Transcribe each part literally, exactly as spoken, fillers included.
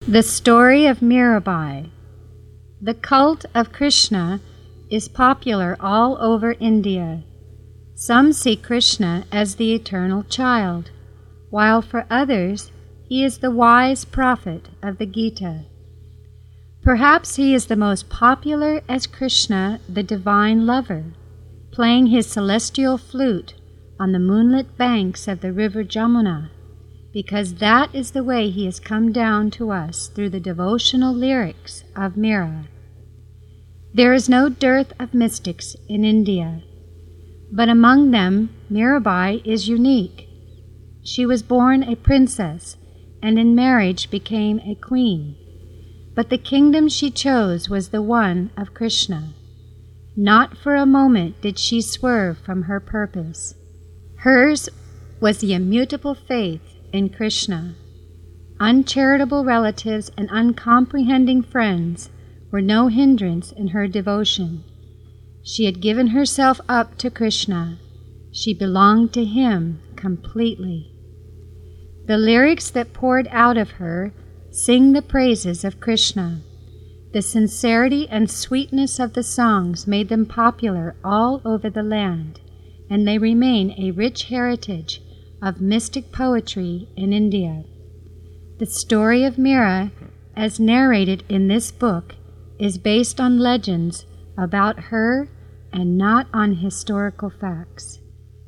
The story of Mirabai. The cult of Krishna is popular all over India. Some see Krishna as the eternal child, while for others he is the wise prophet of the Gita. Perhaps he is the most popular as Krishna, the divine lover, playing his celestial flute on the moonlit banks of the river Jamuna, because that is the way he has come down to us through the devotional lyrics of Mira. There is no dearth of mystics in India, but among them Mirabai is unique. She was born a princess and in marriage became a queen, but the kingdom she chose was the one of Krishna. Not for a moment did she swerve from her purpose. Hers was the immutable faith in Krishna. Uncharitable relatives and uncomprehending friends were no hindrance in her devotion. She had given herself up to Krishna. She belonged to him completely. The lyrics that poured out of her sing the praises of Krishna. The sincerity and sweetness of the songs made them popular all over the land, and they remain a rich heritage of mystic poetry in India. The story of Mira, as narrated in this book, is based on legends about her and not on historical facts.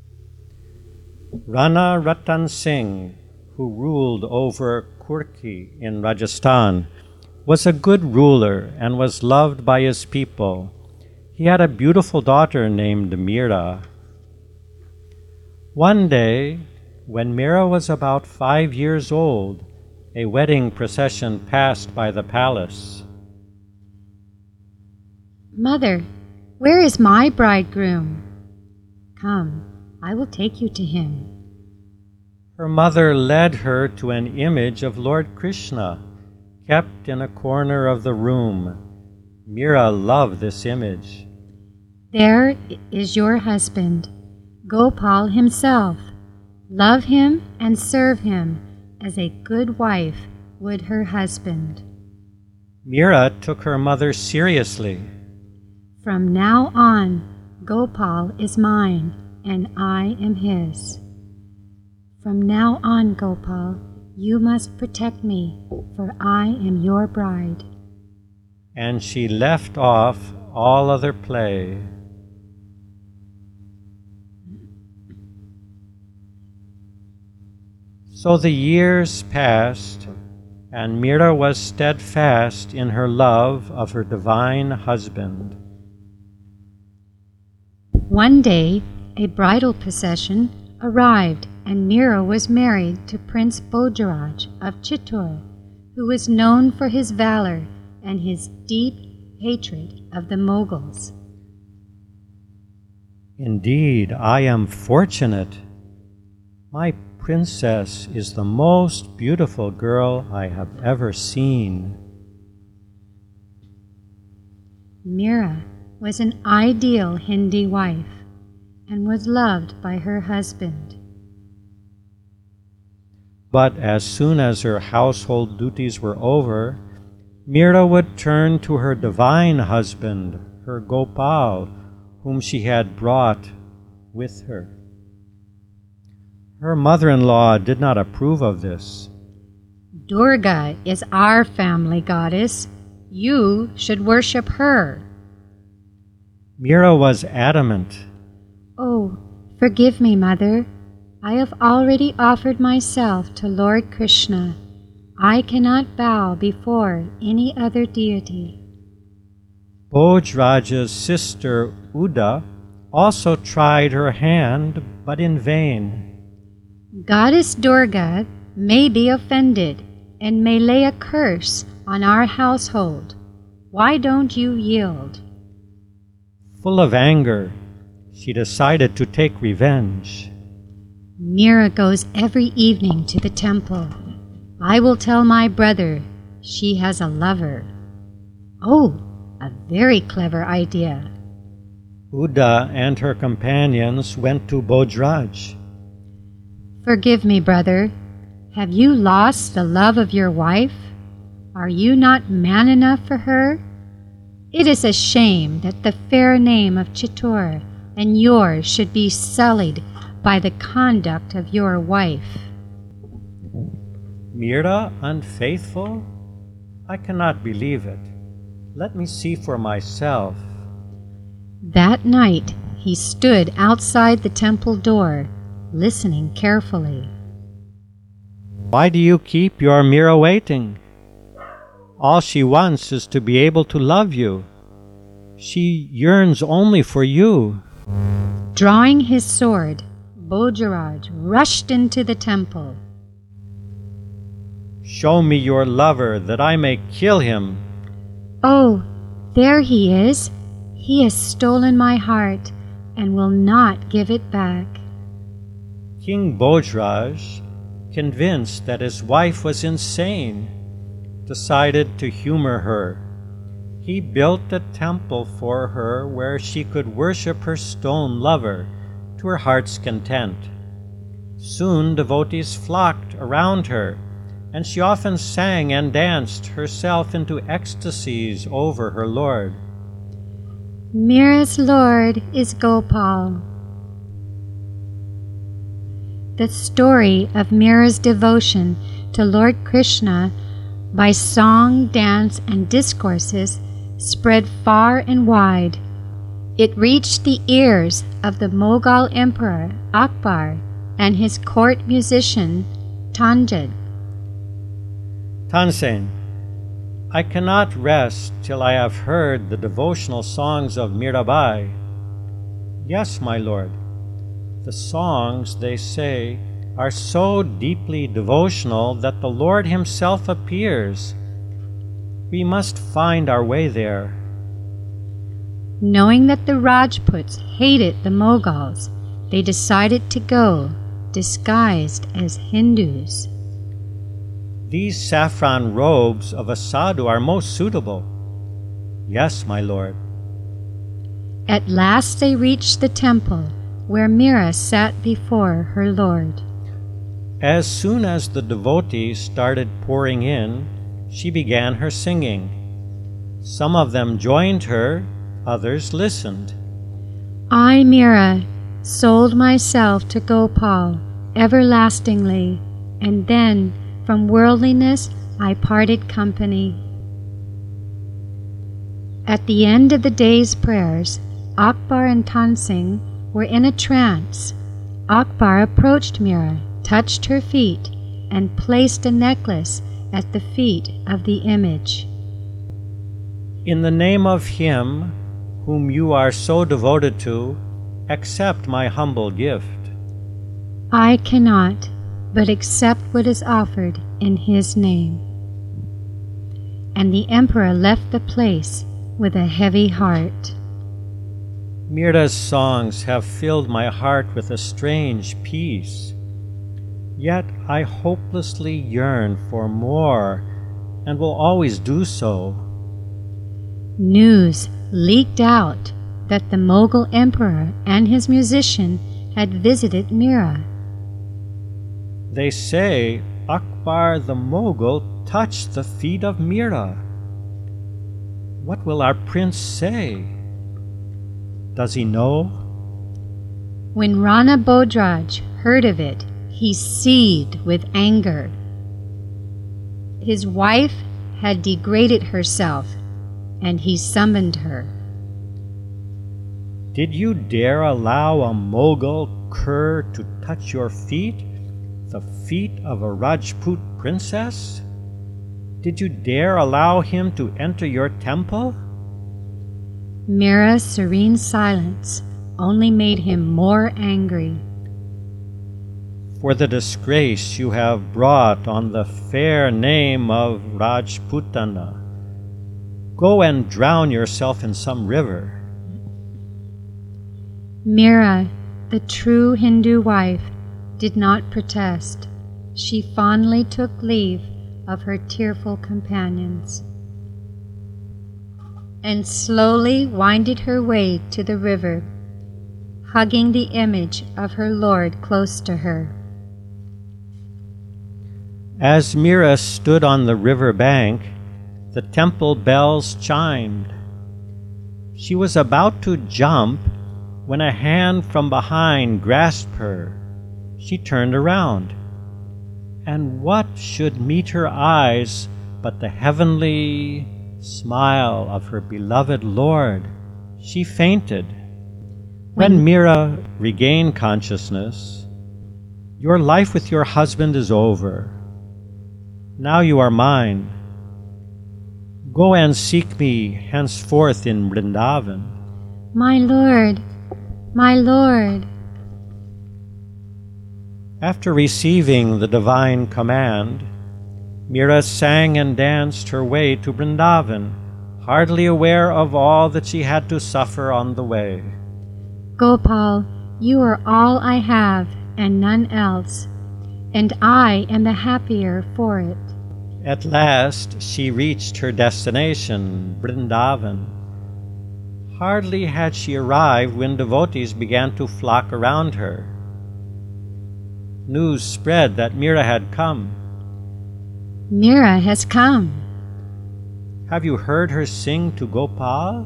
Rana Ratan Singh, who ruled over Kurki in Rajasthan, was a good ruler and was loved by his people. He had a beautiful daughter named Mira. One day, when Mira was about five years old, a wedding procession passed by the palace. "Mother, where is my bridegroom? Come, I will take you to him." Her mother led her to an image of Lord Krishna, kept in a corner of the room. Mira loved this image. "There is your husband, Gopal himself. Love him and serve him as a good wife would her husband." Mira took her mother seriously. "From now on, Gopal is mine and I am his. From now on, Gopal, you must protect me, for I am your bride." And she left off all other play. So the years passed, and Mira was steadfast in her love of her divine husband. One day, a bridal procession arrived, and Mira was married to Prince Bojraj of Chittor, who was known for his valor and his deep hatred of the Mughals. Indeed, I am fortunate. My princess is the most beautiful girl I have ever seen. Mira was an ideal Hindi wife and was loved by her husband. But as soon as her household duties were over, Mira would turn to her divine husband, her Gopal, whom she had brought with her. Her mother-in-law did not approve of this. "Durga is our family goddess. You should worship her." Mira was adamant. "Oh, forgive me, Mother. I have already offered myself to Lord Krishna. I cannot bow before any other deity." Bojraj's sister Uda also tried her hand, but in vain. "Goddess Durga may be offended and may lay a curse on our household. Why don't you yield?" Full of anger, she decided to take revenge. "Mira goes every evening to the temple. I will tell my brother she has a lover." "Oh, a very clever idea." Uda and her companions went to Bojraj. "Forgive me, brother. Have you lost the love of your wife?" Are you not man enough for her? It is a shame that the fair name of Chittor and yours should be sullied by the conduct of your wife. Mira unfaithful? I cannot believe it. Let me see for myself. That night he stood outside the temple door, listening carefully. Why do you keep your Mira waiting? All she wants is to be able to love you. She yearns only for you. Drawing his sword, Bojiraj rushed into the temple. Show me your lover, that I may kill him. Oh, there he is. He has stolen my heart and will not give it back. King Bojraj, convinced that his wife was insane, decided to humor her. He built a temple for her where she could worship her stone lover to her heart's content. Soon devotees flocked around her, and she often sang and danced herself into ecstasies over her lord. Mira's lord is Gopal. The story of Mira's devotion to Lord Krishna by song, dance, and discourses spread far and wide. It reached the ears of the Mughal Emperor Akbar and his court musician Tanjid. Tansen, I cannot rest till I have heard the devotional songs of Mirabai. Yes, my lord, the songs, they say, are so deeply devotional that the Lord himself appears. We must find our way there. Knowing that the Rajputs hated the Mughals, they decided to go, disguised as Hindus. These saffron robes of a sadhu are most suitable. Yes, my lord. At last they reached the temple, where Mira sat before her lord. As soon as the devotees started pouring in, she began her singing. Some of them joined her, others listened. I, Mira, sold myself to Gopal everlastingly, and then from worldliness I parted company. At the end of the day's prayers, Akbar and Tansing were in a trance. Akbar approached Mira, touched her feet, and placed a necklace at the feet of the image. In the name of him whom you are so devoted to, accept my humble gift. I cannot but accept what is offered in his name. And the emperor left the place with a heavy heart. Mira's songs have filled my heart with a strange peace. Yet I hopelessly yearn for more, and will always do so. News leaked out that the Mughal emperor and his musician had visited Mira. They say Akbar the Mughal touched the feet of Mira. What will our prince say? Does he know? When Rana Bojraj heard of it, he seethed with anger. His wife had degraded herself, and he summoned her. Did you dare allow a Mughal cur to touch your feet, the feet of a Rajput princess? Did you dare allow him to enter your temple? Mira's serene silence only made him more angry. For the disgrace you have brought on the fair name of Rajputana, go and drown yourself in some river. Mira, the true Hindu wife, did not protest. She fondly took leave of her tearful companions and slowly winded her way to the river, hugging the image of her lord close to her. As Mira stood on the river bank, the temple bells chimed. She was about to jump when a hand from behind grasped her. She turned around, and what should meet her eyes but the heavenly smile of her beloved Lord? She fainted. When Mira regained consciousness, "Your life with your husband is over. Now you are mine. Go and seek me henceforth in Vrindavan." My Lord, my Lord. After receiving the divine command, Mira sang and danced her way to Vrindavan, hardly aware of all that she had to suffer on the way. Gopal, you are all I have and none else, and I am the happier for it. At last she reached her destination, Vrindavan. Hardly had she arrived when devotees began to flock around her. News spread that Mira had come. Mira has come. Have you heard her sing to Gopal?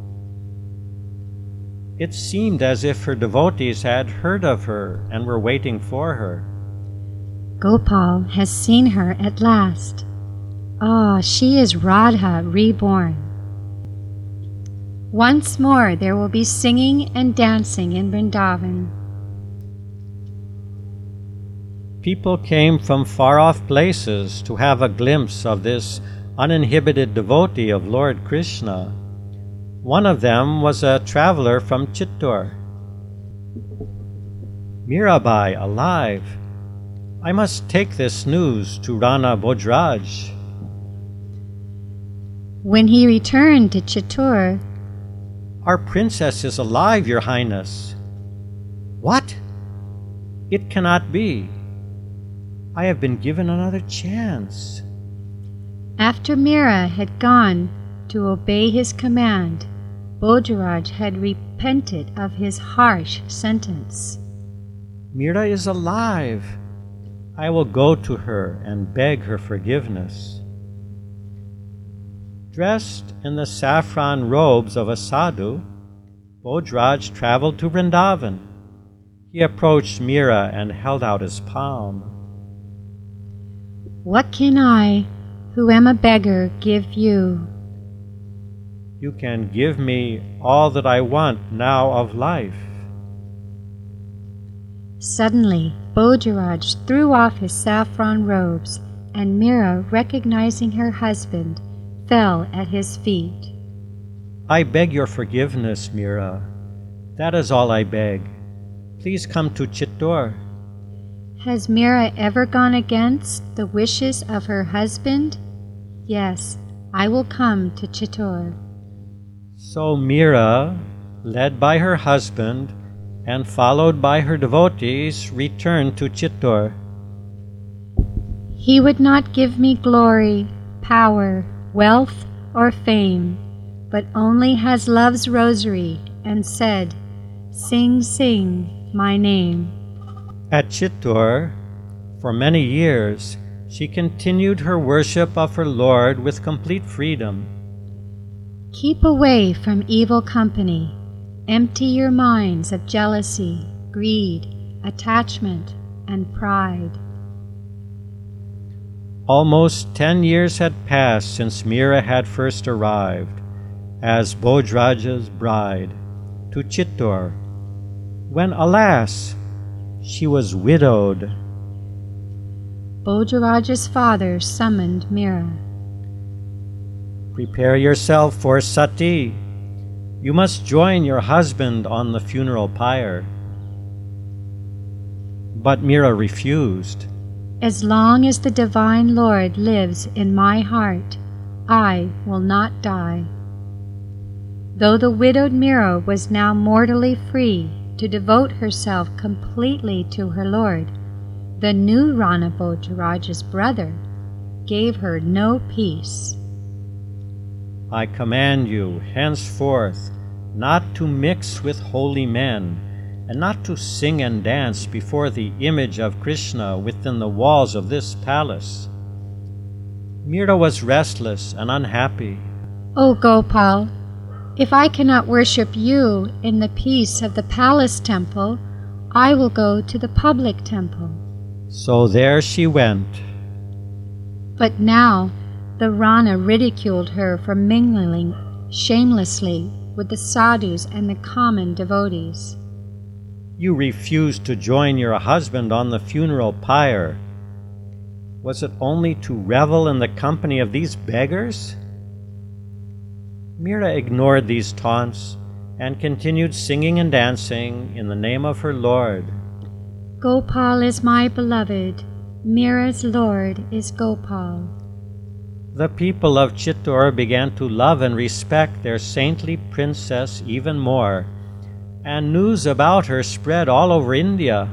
It seemed as if her devotees had heard of her and were waiting for her. Gopal has seen her at last. Ah, she is Radha reborn. Once more there will be singing and dancing in Vrindavan. People came from far-off places to have a glimpse of this uninhibited devotee of Lord Krishna. One of them was a traveler from Chittor. "Mirabai alive! I must take this news to Rana Bhojraj." When he returned to Chittor, "Our princess is alive, Your Highness." "What? It cannot be. I have been given another chance." after Mira had gone to obey his command, Bhojraj had repented of his harsh sentence. "Mira is alive. I will go to her and beg her forgiveness." Dressed in the saffron robes of a sadhu, Bhojraj traveled to Vrindavan. He approached Mira and held out his palm. "What can I, who am a beggar, give you?" "You can give me all that I want now of life." Suddenly, Bhojraj threw off his saffron robes, and Mira, recognizing her husband, fell at his feet. "I beg your forgiveness, Mira. That is all I beg. Please come to Chittor." Has Mira ever gone against the wishes of her husband? Yes, I will come to Chittor. So Mira, led by her husband and followed by her devotees, returned to Chittor. He would not give me glory, power, wealth, or fame, but only has love's rosary and said, "Sing, sing my name." At Chittor, for many years, she continued her worship of her Lord with complete freedom. Keep away from evil company. Empty your minds of jealousy, greed, attachment, and pride. Almost ten years had passed since Mira had first arrived as Bhojraj's bride to Chittor, when, alas, she was widowed. Bhojraj's father summoned Mira. "Prepare yourself for sati. You must join your husband on the funeral pyre." But Mira refused. "As long as the Divine Lord lives in my heart, I will not die." Though the widowed Mira was now mortally free to devote herself completely to her Lord, the new Rana Bhojraj's brother gave her no peace. "I command you henceforth not to mix with holy men, and not to sing and dance before the image of Krishna within the walls of this palace. Mira was restless and unhappy. O Gopal, if I cannot worship you in the peace of the palace temple, I will go to the public temple. So there she went. But now the Rana ridiculed her for mingling shamelessly with the sadhus and the common devotees. You refused to join your husband on the funeral pyre. Was it only to revel in the company of these beggars? Mira ignored these taunts and continued singing and dancing in the name of her Lord. Gopal is my beloved. Mira's Lord is Gopal. The people of Chittor began to love and respect their saintly princess even more, and news about her spread all over India.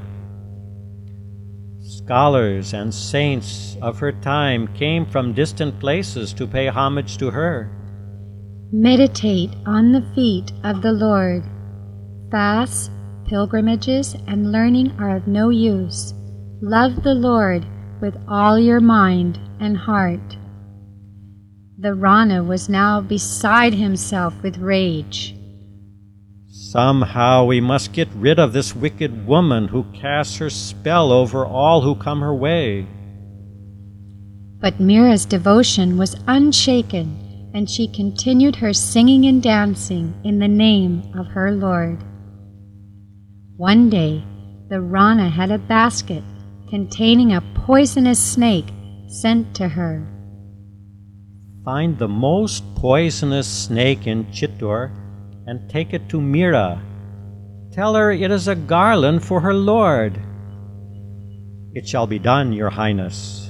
Scholars and saints of her time came from distant places to pay homage to her. Meditate on the feet of the Lord. Fasts, pilgrimages, and learning are of no use. Love the Lord with all your mind and heart. The Rana was now beside himself with rage. Somehow we must get rid of this wicked woman who casts her spell over all who come her way. But Mira's devotion was unshaken, and she continued her singing and dancing in the name of her Lord. One day, the Rana had a basket containing a poisonous snake sent to her. Find the most poisonous snake in Chittor and take it to Mira. Tell her it is a garland for her Lord. It shall be done, Your Highness.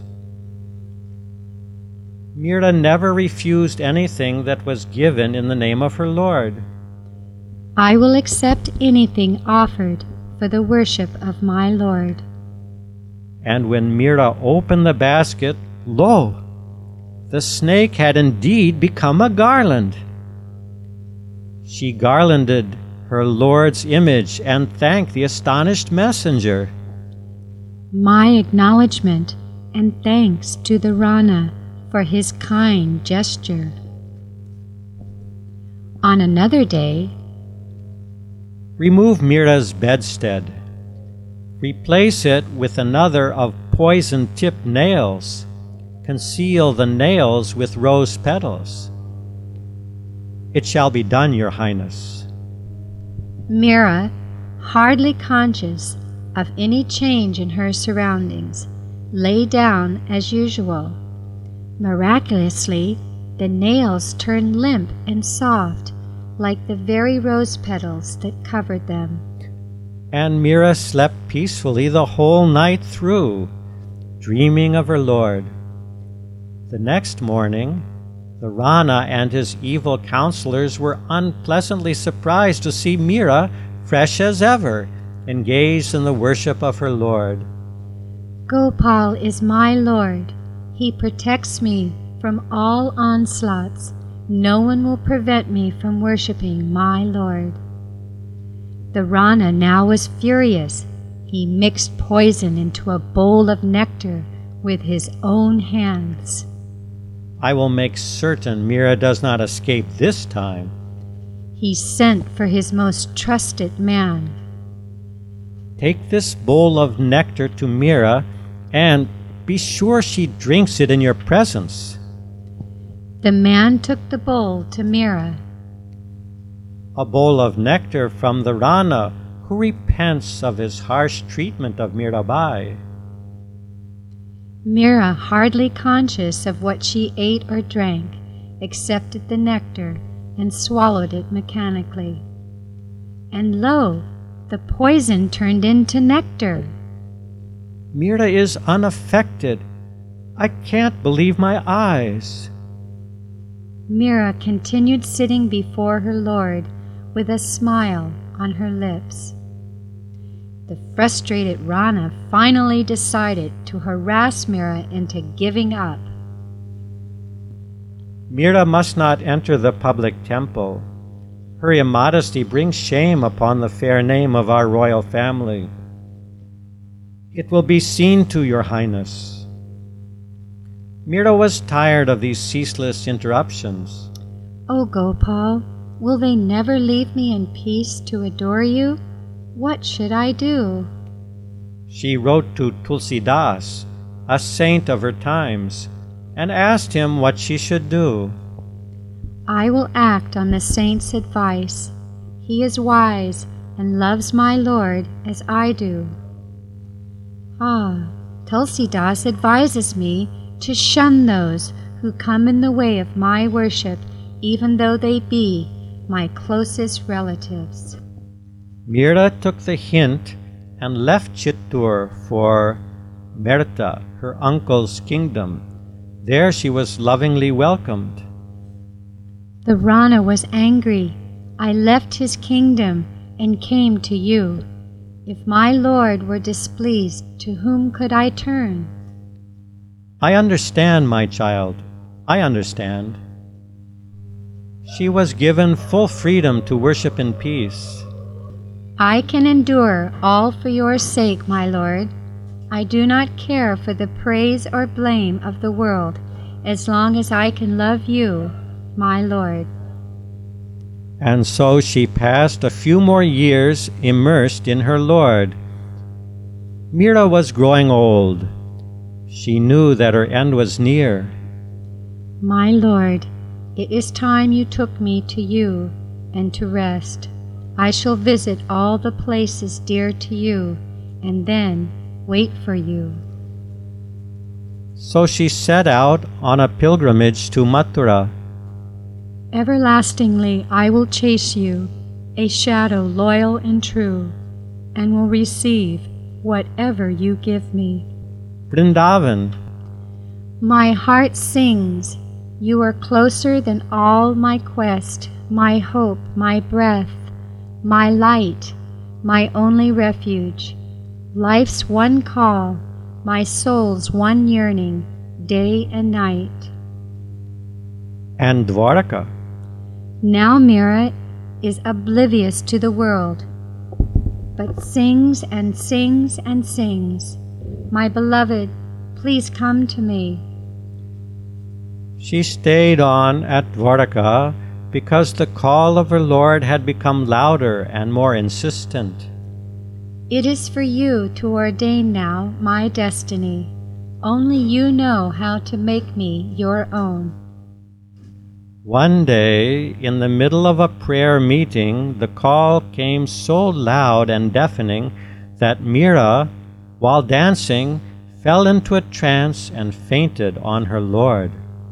Mira never refused anything that was given in the name of her Lord. I will accept anything offered for the worship of my Lord. And when Mira opened the basket, lo, the snake had indeed become a garland. She garlanded her Lord's image and thanked the astonished messenger. My acknowledgement and thanks to the Rana for his kind gesture. On another day, remove Mira's bedstead. Replace it with another of poison-tipped nails. Conceal the nails with rose petals. It shall be done, Your Highness. Mira, hardly conscious of any change in her surroundings, lay down as usual. Miraculously, the nails turned limp and soft, like the very rose petals that covered them. And Mira slept peacefully the whole night through, dreaming of her Lord. The next morning, the Rana and his evil counselors were unpleasantly surprised to see Mira, fresh as ever, engaged in the worship of her Lord. Gopal is my Lord. He protects me from all onslaughts. No one will prevent me from worshiping my Lord. The Rana now was furious. He mixed poison into a bowl of nectar with his own hands. I will make certain Mira does not escape this time. He sent for his most trusted man. Take this bowl of nectar to Mira, and be sure she drinks it in your presence. The man took the bowl to Mira. A bowl of nectar from the Rana, who repents of his harsh treatment of Mirabai. Mira, hardly conscious of what she ate or drank, accepted the nectar and swallowed it mechanically. And lo, the poison turned into nectar. Mira is unaffected. I can't believe my eyes. Mira continued sitting before her Lord with a smile on her lips. The frustrated Rana finally decided to harass Mira into giving up. Mira must not enter the public temple. Her immodesty brings shame upon the fair name of our royal family. It will be seen to, Your Highness. Mira was tired of these ceaseless interruptions. O Gopal, will they never leave me in peace to adore you? What should I do? She wrote to Tulsidas, a saint of her times, and asked him what she should do. I will act on the saint's advice. He is wise and loves my Lord as I do. Ah, Tulsidas advises me to shun those who come in the way of my worship, even though they be my closest relatives. Mira took the hint and left Chittur for Merta, her uncle's kingdom. There she was lovingly welcomed. The Rana was angry. I left his kingdom and came to you. If my lord were displeased, to whom could I turn? I understand, my child. I understand. She was given full freedom to worship in peace. I can endure all for your sake, my lord. I do not care for the praise or blame of the world, as long as I can love you, my lord. And so she passed a few more years immersed in her Lord. Mira was growing old. She knew that her end was near. My lord, it is time you took me to you and to rest. I shall visit all the places dear to you, and then wait for you. So she set out on a pilgrimage to Mathura. Everlastingly I will chase you, a shadow loyal and true, and will receive whatever you give me. Vrindavan. My heart sings. You are closer than all my quest, my hope, my breath, my light, my only refuge, life's one call, my soul's one yearning, day and night. And Dwaraka. Now Mira is oblivious to the world, but sings and sings and sings. My beloved, please come to me. She stayed on at Dwaraka because the call of her Lord had become louder and more insistent. It is for you to ordain now my destiny. Only you know how to make me your own. One day, in the middle of a prayer meeting, the call came so loud and deafening that Mira, while dancing, fell into a trance and fainted on her Lord.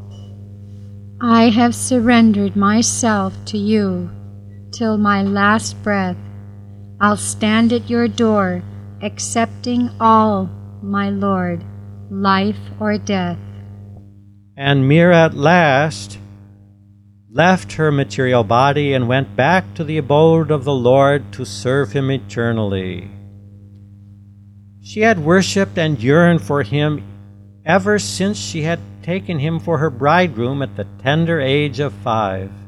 I have surrendered myself to you till my last breath. I'll stand at your door, accepting all, my Lord, life or death. And Mira at last left her material body and went back to the abode of the Lord to serve him eternally. She had worshipped and yearned for him ever since she had taken him for her bridegroom at the tender age of five.